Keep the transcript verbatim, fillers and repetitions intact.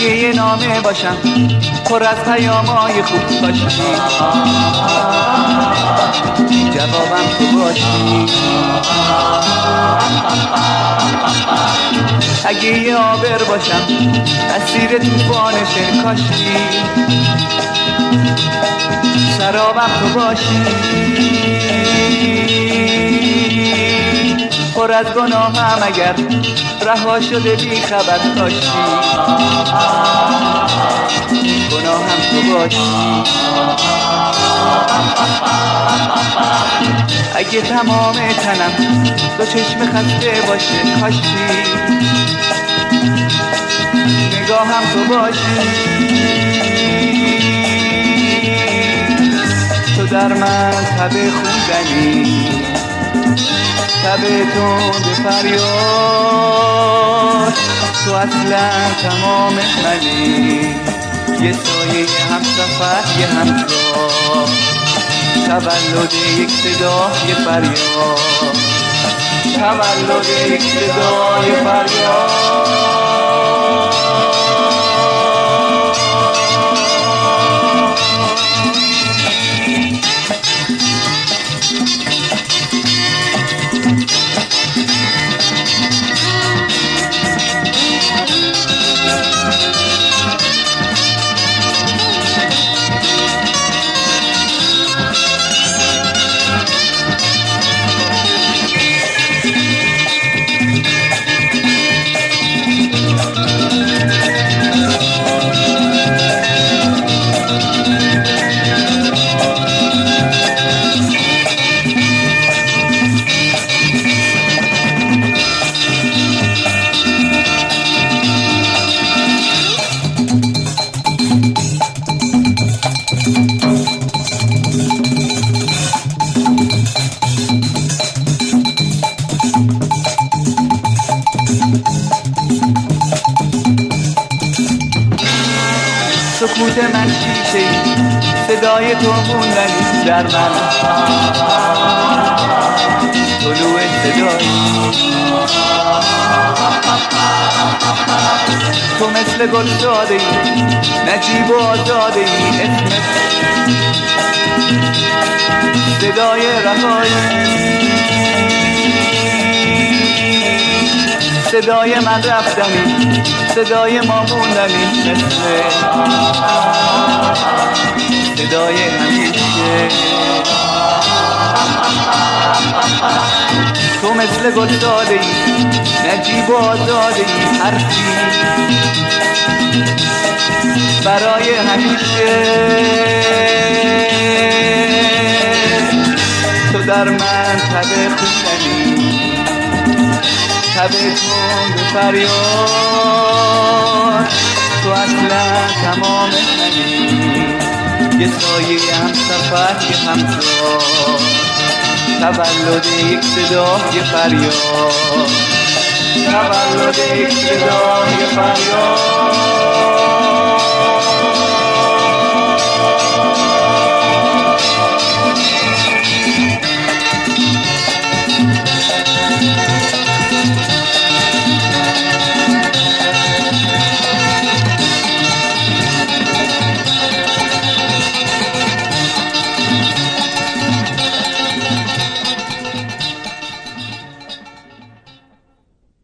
اگه یه نامه باشم پر از پیامای خوب کاشی، جوابم تو باشی. اگه یه آبر باشم اسیر توفانش کاشی، سرابم تو باشی. پر از گناهم اگر رها شده بی خبر کاشی، گناهم تو باشی. اگه تمام تنم دو چشم خسته باشه کاشی، نگاهم تو باشی. تو در من تب خوندنی، تب تند فریاد، تو اصلا تمام منی، یه سایه هم سفر یه همراه، تولد یک صدا یه فریاد، تولد یک صدا یه فریاد. سکوت من شیشه صدای تو موندنی در من، طلوع صدایی تو مثل گل زاده ای، نجیب و آزاده ای، اسمت صدای رهایی. صدای من رفتنی، صدای ما موندنی، مثل صدای همیشه. تو مثل گل داده ای، نجیب و آزاده ای، حرفی برای همیشه. تو در من تب خوندنی، تب تند فریاد، تو اصلا تمام منی، یه سایه هم سفر یه همراه، تولد یک صدا یه فریاد، تولد یک صدا یه فریاد.